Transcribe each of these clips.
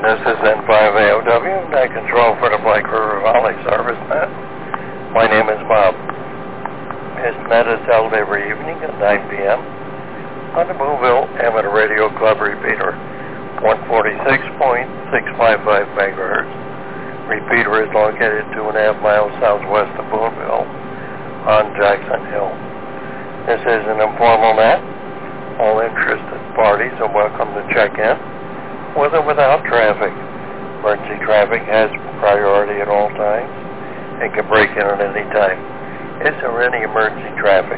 This is N5AOW, net control for the Black River Valley Service Net. My name is Bob. This net is held every evening at 9 p.m. on the Boonville Amateur Radio Club repeater, 146.655 megahertz. Repeater is located 2.5 miles southwest of Boonville on Jackson Hill. This is an informal net. All interested parties are welcome to check in, with or without traffic. Emergency traffic has priority at all times and can break in at any time. Is there any emergency traffic?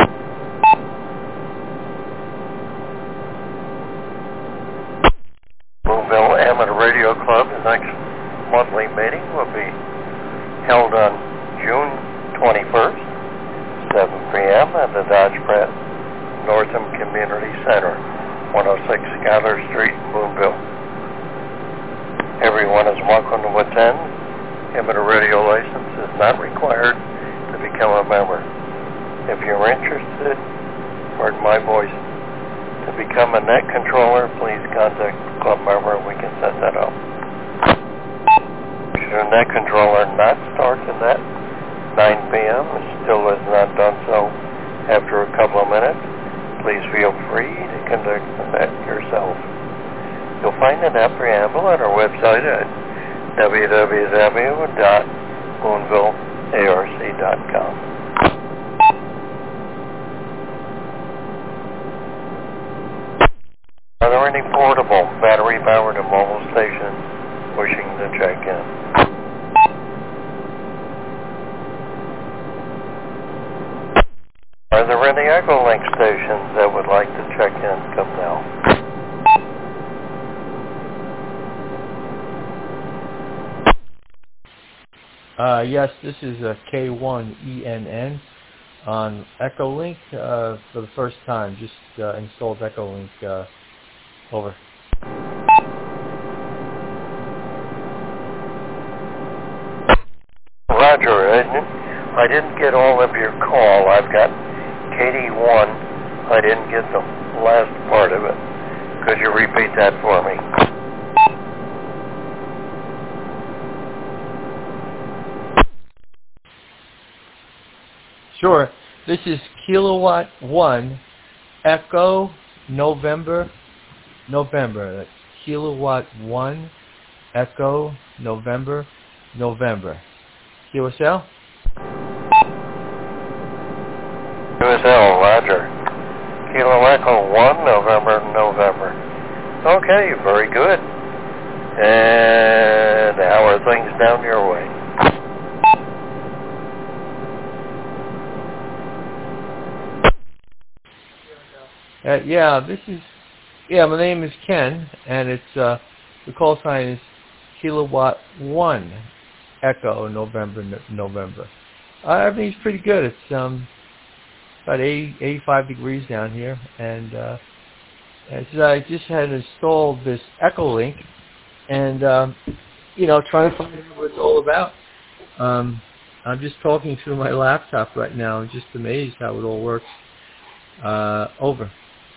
Boonville Amateur Radio Club, the next monthly meeting will be held on June 21st, 7 p.m. at the Dodge Pratt Northam Community Center, 106 Schuyler Street, Boonville. Everyone is welcome to attend. Amateur radio license is not required to become a member. If you're interested, pardon my voice, to become a net controller, please contact the club member and we can set that up. Should a net controller not start the net 9 p.m. and still has not done so after a couple of minutes, please feel free to conduct the net yourself. You'll find the net preamble on our website at www.boonvillearc.com. Are there any portable, battery-powered and mobile stations wishing to check in? Are there any Echolink stations that would like to check in? Come now. Yes, this is K1ENN on Echolink for the first time. Just installed Echolink. Over. Roger. I didn't get all of your call. I've got KD1. I didn't get the last part of it. Could you repeat that for me? Sure. This is Kilowatt 1 Echo November. That's Kilowatt 1 Echo November. QSL? QSL, Roger. Kilo Echo 1 November. Okay, very good. And how are things down your way? My name is Ken, and it's the call sign is Kilowatt 1 Echo November. Everything's pretty good. It's about 85 degrees down here, and I just had installed this Echolink, and trying to find out what it's all about. I'm just talking through my laptop right now. I'm just amazed how it all works. Over.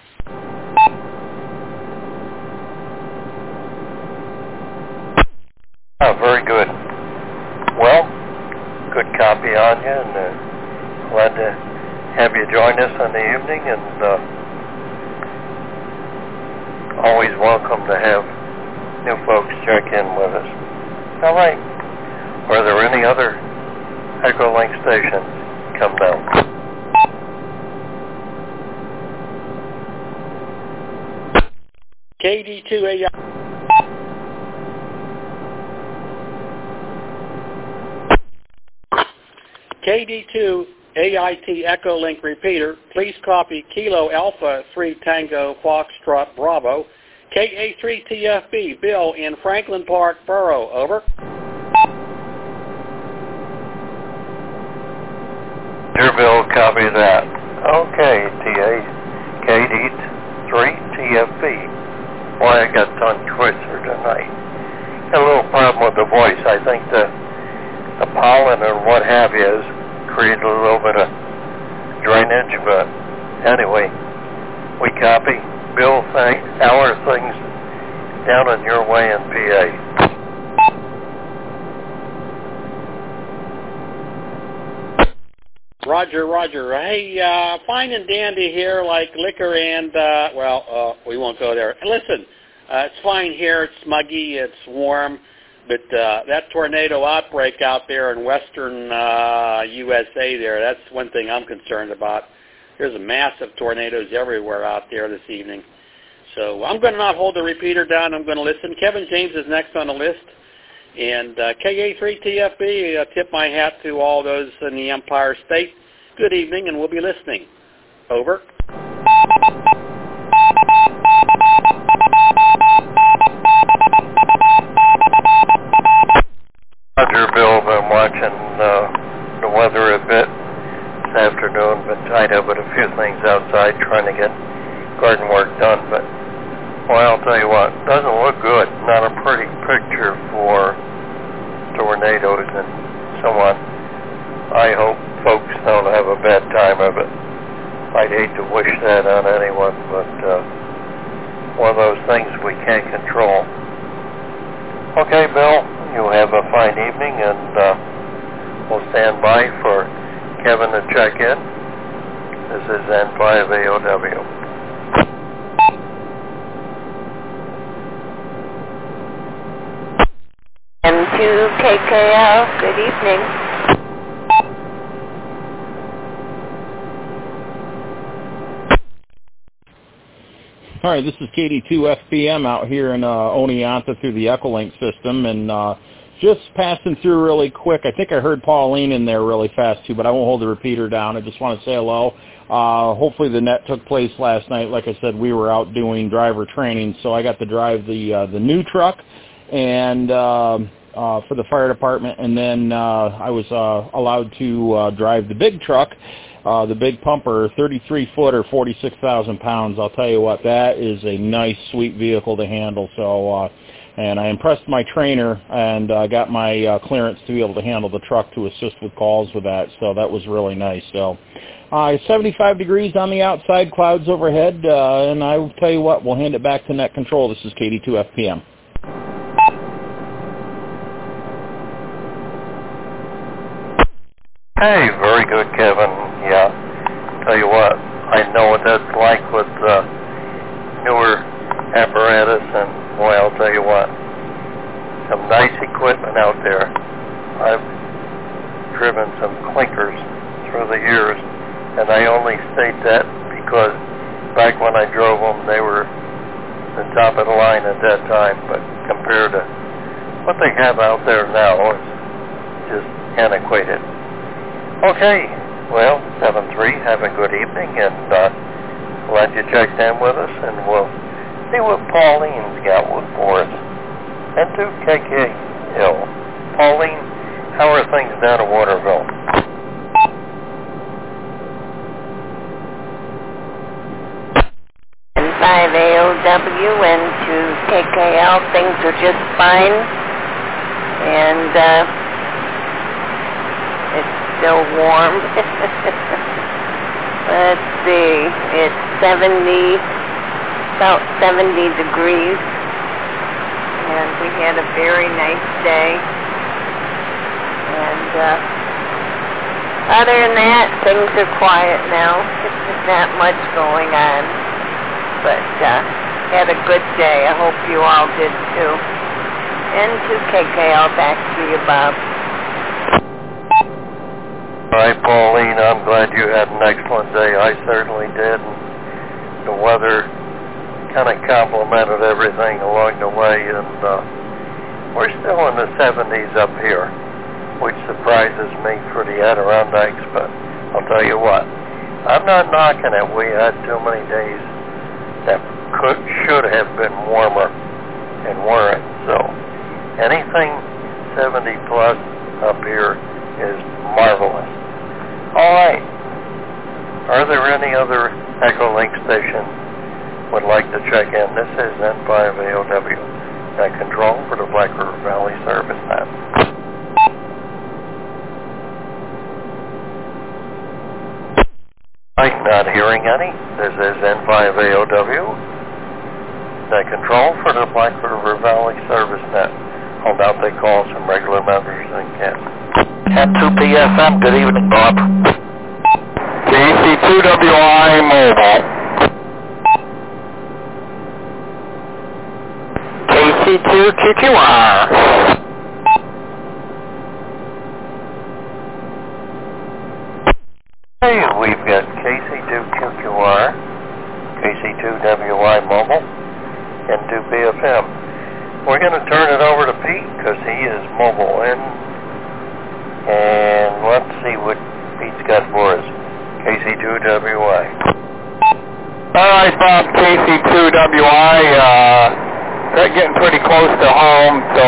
Oh, very good. Well, good copy on you, and glad to have you join us in the evening, and always welcome to have new folks check in with us. All right. Are there any other Echolink stations? Come down. KD2AI. KD2 AIT Echolink repeater, please copy Kilo Alpha 3 Tango Foxtrot Bravo, KA3TFB, Bill in Franklin Park Borough, over. Dear Bill, copy that. Okay, KD3TFB. Boy, I got tongue twister tonight. Got a little problem with the voice. I think the pollen or what have you has created a little bit of drainage, but anyway, we copy. Bill, thanks. How are things down in your way in PA. Roger, Roger. Hey, fine and dandy here, like liquor and, we won't go there. Listen, it's fine here. It's muggy. It's warm. But that tornado outbreak out there in western USA there, that's one thing I'm concerned about. There's massive tornadoes everywhere out there this evening. So I'm going to not hold the repeater down. I'm going to listen. Kevin James is next on the list. And KA3TFB, tip my hat to all those in the Empire State. Good evening, and we'll be listening. Over. Roger, Bill. Been watching the weather a bit this afternoon. Been tied up with a few things outside trying to get garden work done. But, boy, I'll tell you what, doesn't look good. Not a pretty picture for tornadoes and so on. I hope folks don't have a bad time of it. I'd hate to wish that on anyone, but one of those things we can't control. Okay, Bill, you have a fine evening, and we'll stand by for Kevin to check in. This is N5AOW. M2KKL, good evening. All right, this is KD2FBM out here in Oneonta through the Echolink system, and just passing through really quick. I think I heard Pauline in there really fast too, but I won't hold the repeater down. I just want to say hello. Hopefully the net took place last night. Like I said, we were out doing driver training, so I got to drive the new truck and for the fire department, and then I was allowed to drive the big truck, the big pumper, 33-footer, 46,000 pounds. I'll tell you what, that is a nice, sweet vehicle to handle. So, and I impressed my trainer, and got my clearance to be able to handle the truck to assist with calls with that. So that was really nice. So, 75 degrees on the outside, clouds overhead, and I will tell you what, we'll hand it back to Net Control. This is KD2FPM. Hey, very good, Kevin. Yeah, tell you what, I know what that's like with newer apparatus, and boy, I'll tell you what, some nice equipment out there. I've driven some clinkers through the years, and I only state that because back when I drove them, they were the top of the line at that time, but compared to what they have out there now, it's just antiquated. Okay, well, 7-3, have a good evening, and glad you checked in with us, and we'll see what Pauline's got for us. And to KKL. Pauline, how are things down at Waterville? N5AOW and to KKL, things are just fine, and it's still warm. Let's see, it's about 70 degrees, and we had a very nice day. And other than that, things are quiet now. Not much going on, but had a good day. I hope you all did too. And to KKL, back to you, Bob. All right, Pauline, I'm glad you had an excellent day. I certainly did. And the weather kind of complimented everything along the way, and we're still in the 70s up here, which surprises me for the Adirondacks, but I'll tell you what, I'm not knocking it. We had too many days that should have been warmer and weren't, so anything 70 plus up here is marvelous. All right. Are there any other Echolink stations would like to check in? This is N5AOW. Net Control for the Black River Valley Service Net. I'm not hearing any. This is N5AOW. The control for the Black River Valley Service Net. Hold out they call some regular members and Ken. Ken 2PFM, good evening, Bob. KC2WI Mobile. KC2QQR. Hey, we've got KC2QQR, KC2WI Mobile, and 2PFM. We're going to turn it over to Pete because he is mobile in. And let's see what Pete's got for us. KC2WI. All right, Bob, KC2WI. They're getting pretty close to home, so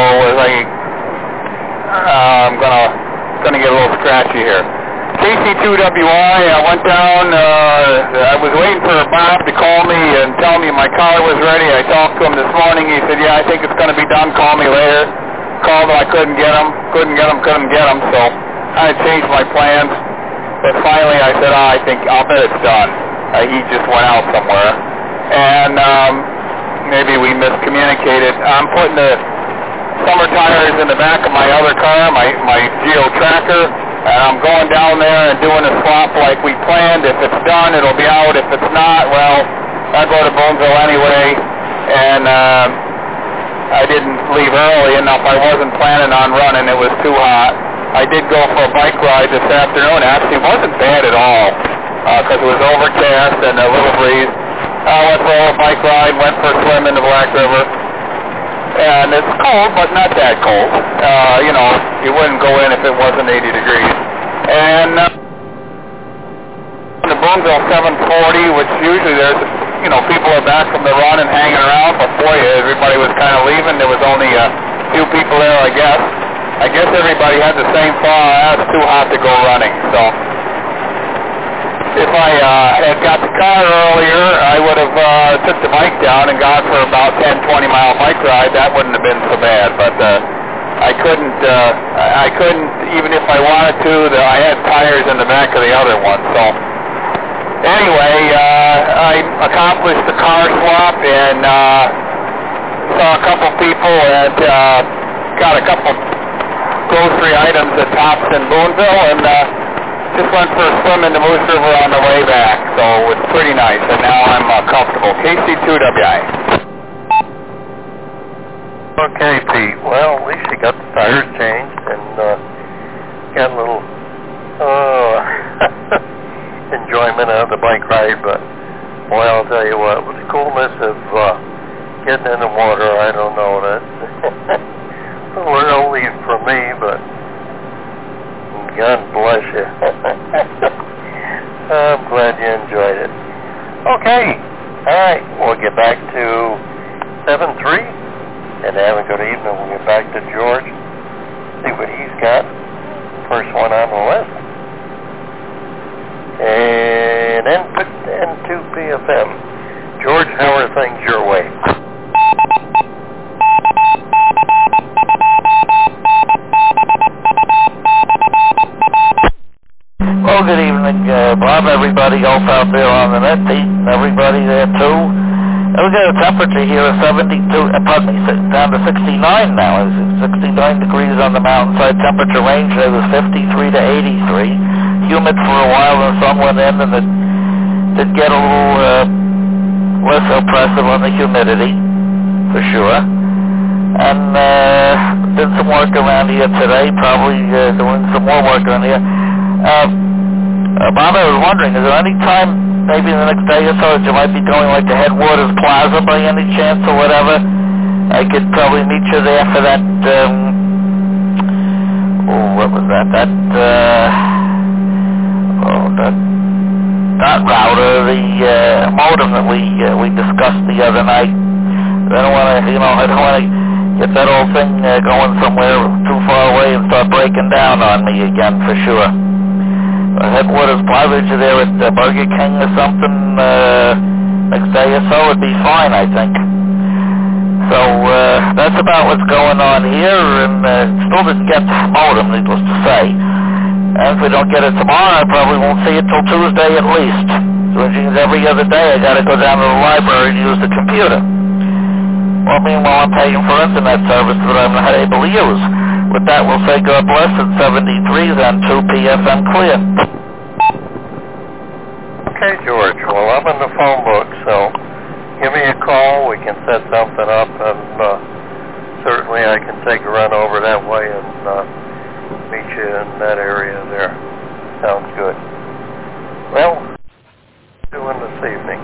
I'm gonna get a little scratchy here. KC2WI, I went down, I was waiting for Bob to call me and tell me my car was ready. I talked to him this morning. He said, yeah, I think it's going to be done. Call me later. Called him. I couldn't get him. So I changed my plans. But finally I said, I'll bet it's done. He just went out somewhere. And maybe we miscommunicated. I'm putting the summer tires in the back of my other car, my Geo Tracker. And I'm going down there and doing a swap like we planned. If it's done, it'll be out. If it's not, well, I'll go to Boonville anyway. And I didn't leave early enough. I wasn't planning on running. It was too hot. I did go for a bike ride this afternoon. Actually, it wasn't bad at all because it was overcast and a little breeze. I went for a bike ride, went for a swim in the Black River. And it's cold, but not that cold. You wouldn't go in if it wasn't 80 degrees. And the Boonville 740, which usually there's, people are back from the run and hanging around. But boy, everybody was kind of leaving. There was only a few people there, I guess. I guess everybody had the same thought. It's too hot to go running. So if I had got the car earlier, I would have took the bike down and gone for about 10, 20-mile bike ride. That wouldn't have been so bad, but I couldn't, even if I wanted to, I had tires in the back of the other one. So anyway, I accomplished the car swap and saw a couple people and got a couple grocery items at Tops in Boonville and just went for a swim in the Moose River on the way back, so it's pretty nice, and now I'm comfortable. KC2WI. Okay, Pete. Well, at least you got the tires changed and got a little enjoyment out of the bike ride, but boy, I'll tell you what, with the coolness of getting in the water, I don't know, that's a little early for me, but God bless you. I'm glad you enjoyed it. Okay. All right. We'll get back to 7-3 and have a good evening. We'll get back to George, see what he's got. First one on the list. And N2PFM. George, how are things your way? Well, good evening, Bob, everybody else out there on the net, Pete, everybody there too. We got a temperature here of 72, down to 69 now. It's 69 degrees on the mountainside. Temperature range there was 53 to 83. Humid for a while, the sun went in, and it did get a little less oppressive on the humidity, for sure. And did some work around here today, probably doing some more work around here. Bob, I was wondering, is there any time, maybe in the next day or so, that you might be going like to Headwaters Plaza by any chance or whatever? I could probably meet you there for that, what was that? That router, the modem that we discussed the other night. I don't want to, get that old thing going somewhere too far away and start breaking down on me again, for sure. Headwaters Plaza, there at Burger King or something next day or so would be fine, I think. So that's about what's going on here, and still didn't get the modem, needless to say. And if we don't get it tomorrow, I probably won't see it till Tuesday at least. So which means every other day I got to go down to the library and use the computer. Well, meanwhile, I'm paying for internet service that I'm not able to use. With that, we'll say God bless at 73 then 2 PFM clear. Okay, George. Well, I'm in the phone book, so give me a call. We can set something up, and certainly I can take a run over that way and meet you in that area there. Sounds good. Well, doing this evening.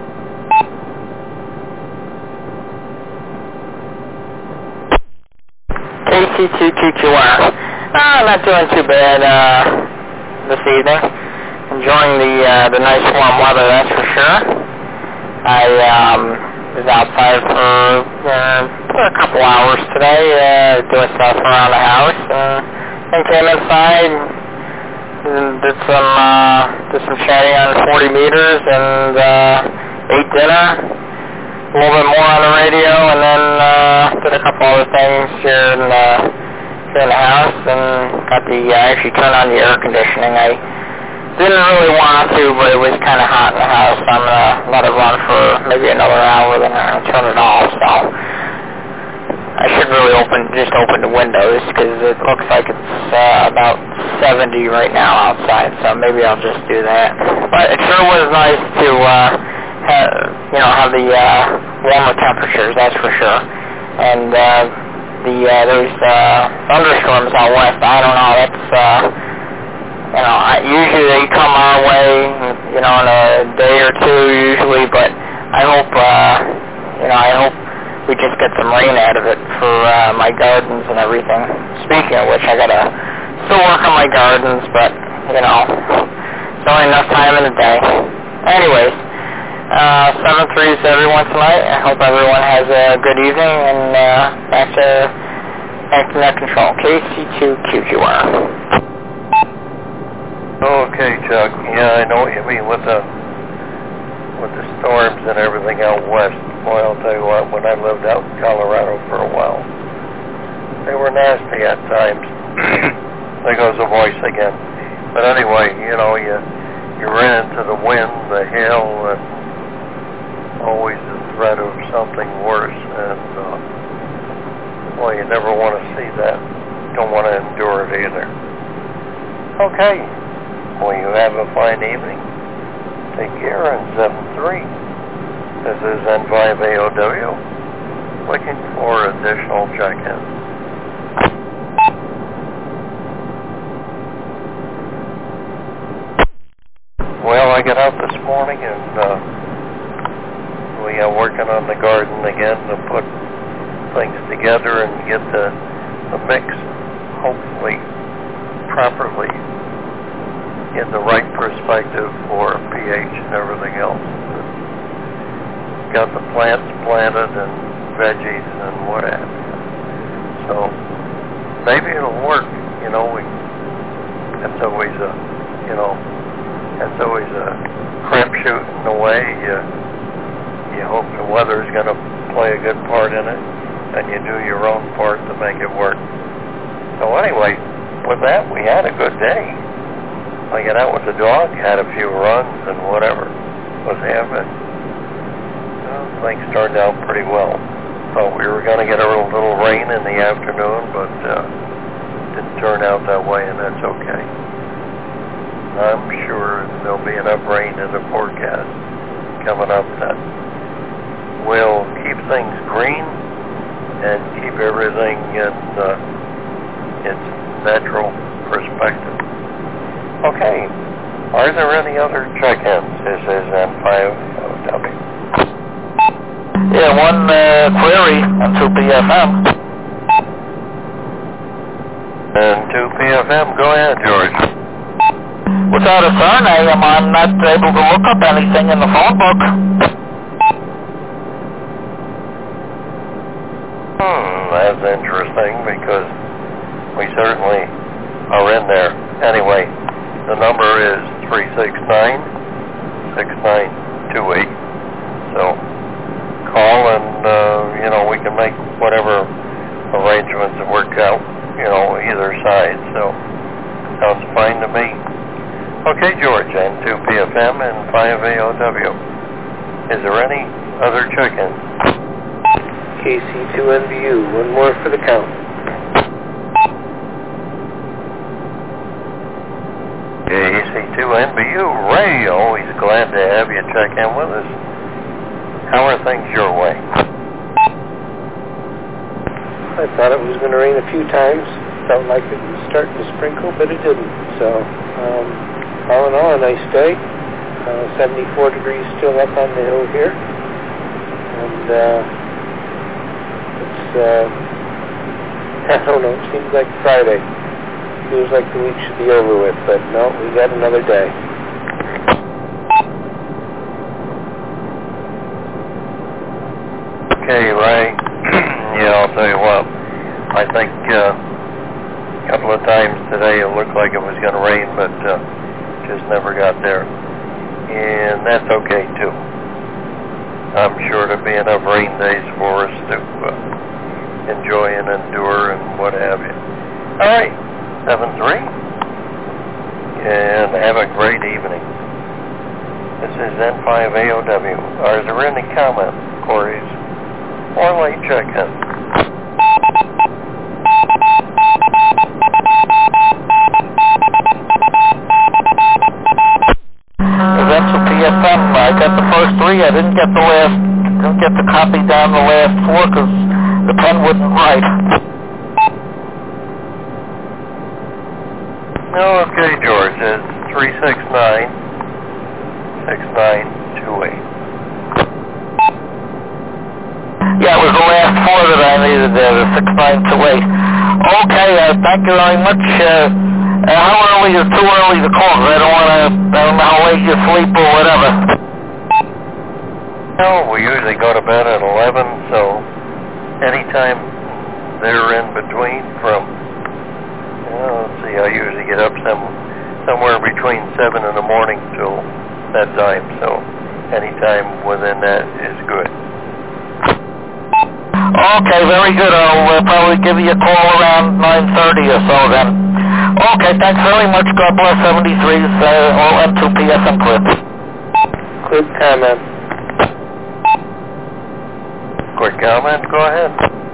KC2QQR. Not doing too bad this evening. Enjoying the nice warm weather, that's for sure. I was outside for a couple hours today, doing stuff around the house, and came inside and did some chatting on 40 meters and ate dinner, a little bit more on the radio, and then did a couple other things here in the house, and actually turned on the air conditioning. I didn't really want to, but it was kind of hot in the house, so I'm going to let it run for maybe another hour, then I'm going to turn it off. So I should really just open the windows, because it looks like it's about 70 right now outside, so maybe I'll just do that. But it sure was nice to have the warmer temperatures, that's for sure. And those thunderstorms out west, I don't know, that's usually they come our way, in a day or two usually, but I hope we just get some rain out of it for my gardens and everything. Speaking of which, I gotta still work on my gardens, but, it's only enough time in the day. Anyways, 7-3 to everyone tonight. I hope everyone has a good evening, and back to net control. KC2QQR. Okay, Chuck. Yeah, I know what you mean with the storms and everything out west. Boy, I'll tell you what, when I lived out in Colorado for a while, they were nasty at times. There goes the voice again. But anyway, you ran into the wind, the hail, and always the threat of something worse. And, you never want to see that. Don't want to endure it either. Okay. Well, you have a fine evening. Take care, and 7-3. This is N5AOW, looking for additional check-ins. Well, I got out this morning, and we are working on the garden again to put things together and get the mix, hopefully, properly in the right perspective for pH and everything else. Got the plants planted and veggies and what have you. So maybe it'll work. That's always a crapshoot in a way. You hope the weather's going to play a good part in it, and you do your own part to make it work. So anyway, with that, we had a good day. I got out with the dog, had a few runs and whatever was happening. Things turned out pretty well. Thought we were going to get a little rain in the afternoon, but didn't turn out that way, and that's okay. I'm sure there'll be enough rain in the forecast coming up that will keep things green and keep everything in its natural perspective. Okay, are there any other check-ins? This is N5OW. Yeah, one query on 2PFM. And 2PFM, go ahead, George. Without a surname, I'm not able to look up anything in the phone book. That's interesting, because we certainly are in there. Anyway, the number is 369-6928. So call and, we can make whatever arrangements that work out, either side. So sounds fine to me. Okay, George, and 2PFM and 5AOW. Is there any other check-in? KC2NBU. One more for the count. KC2NBU, Ray, always glad to have you check in with us. How are things your way? I thought it was going to rain a few times. Felt like it was starting to sprinkle, but it didn't. So, all in all, a nice day. 74 degrees still up on the hill here. And I don't know, it seems like Friday. Feels like the week should be over with, but no, we got another day. Okay, Ray. Yeah, I'll tell you what. I think a couple of times today it looked like it was going to rain, but just never got there. And that's okay, too. I'm sure there'll be enough rain days for us to enjoy and endure and what have you. All right, 7-3. And have a great evening. This is N5AOW. Are there any comments, queries, or late check-in? Eventual PSM, I got the first three. I didn't get the copy down the last four because the pen wouldn't write. Okay, George, it's 369-6928. Yeah, it was the last four that I needed there, the 6928. Okay, thank you very much. How early is too early to call? I don't know how late you sleep or whatever. No, we usually go to bed at 11, so anytime they're in between from, let's see, I usually get up somewhere between 7 in the morning till that time, so anytime within that is good. Okay, very good. I'll probably give you a call around 9:30 or so then. Okay, thanks very much. God bless 73's all M2 PSM clear. Quick comment. Quick comment, go ahead.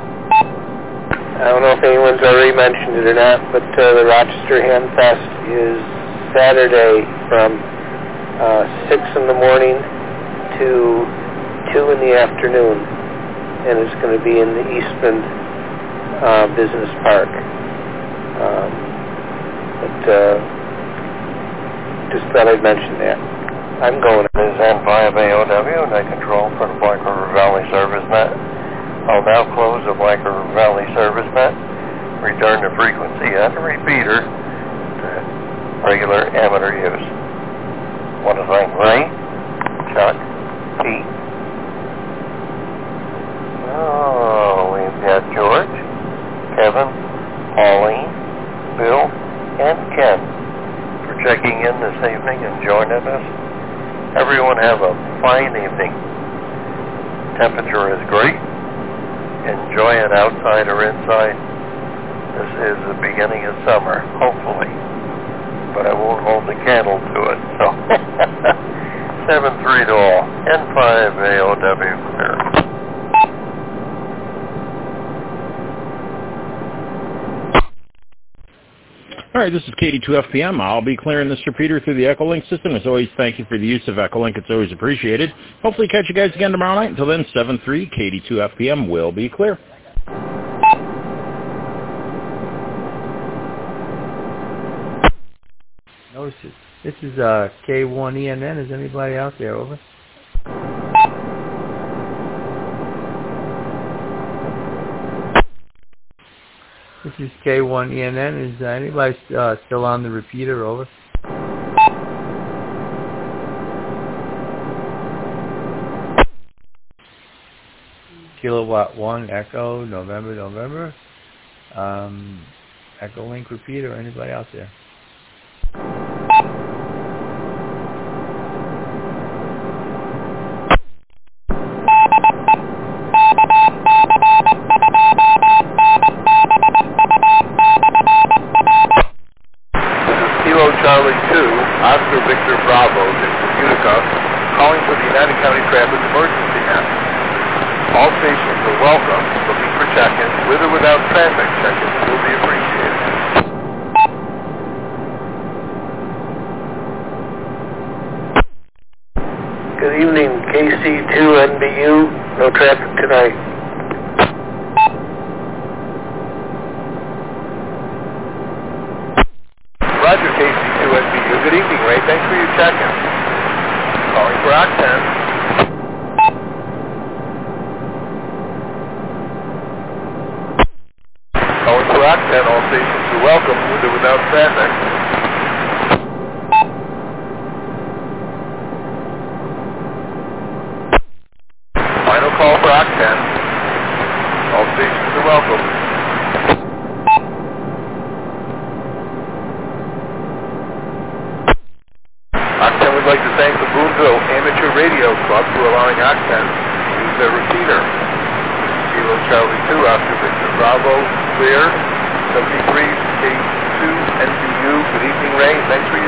I don't know if anyone's already mentioned it or not, but the Rochester Handfest is Saturday from 6 in the morning to 2 in the afternoon, and it's going to be in the Eastman Business Park. Just thought I'd mention that. I'm going. This is N5AOW, and I control for the Black River Valley Service Net. I'll now close the Black River Valley Service Net, return the frequency and the repeater to regular amateur use. Want to thank Ray, Chuck, Pete. Oh, we've got George, Kevin, Pauline, Bill, and Ken for checking in this evening and joining us. Everyone have a fine evening. Temperature is great. Enjoy it outside or inside. This is the beginning of summer, hopefully. But I won't hold the candle to it, so 7-3 to all. N5AOW clear. All right, this is KD2FPM. I'll be clearing this repeater through the Echolink system. As always, thank you for the use of Echolink. It's always appreciated. Hopefully catch you guys again tomorrow night. Until then, 7-3, KD2FPM will be clear. Notice it. This is K1ENN. Is anybody out there? Over. This is K1ENN. Is anybody still on the repeater? Over. Kilowatt 1 Echo November. Echolink repeater. Anybody out there? Charlie 2, Oscar Victor Bravo, this is Utica, calling for the United County Traffic Emergency Net. All stations are welcome. KC2NBU, no traffic tonight. Roger, KC2NBU. Good evening, Ray. Thanks for your check-in. Calling for Octen. Calling for Octen. All stations are welcome, with or without traffic. Final call for Octen. All stations are welcome. Octen would like to thank the Boonville Amateur Radio Club for allowing Octen to use their repeater. Kilo Charlie 2, Oscar Victor Bravo, clear. 73 K2 NBU. Good evening, Ray. Thanks for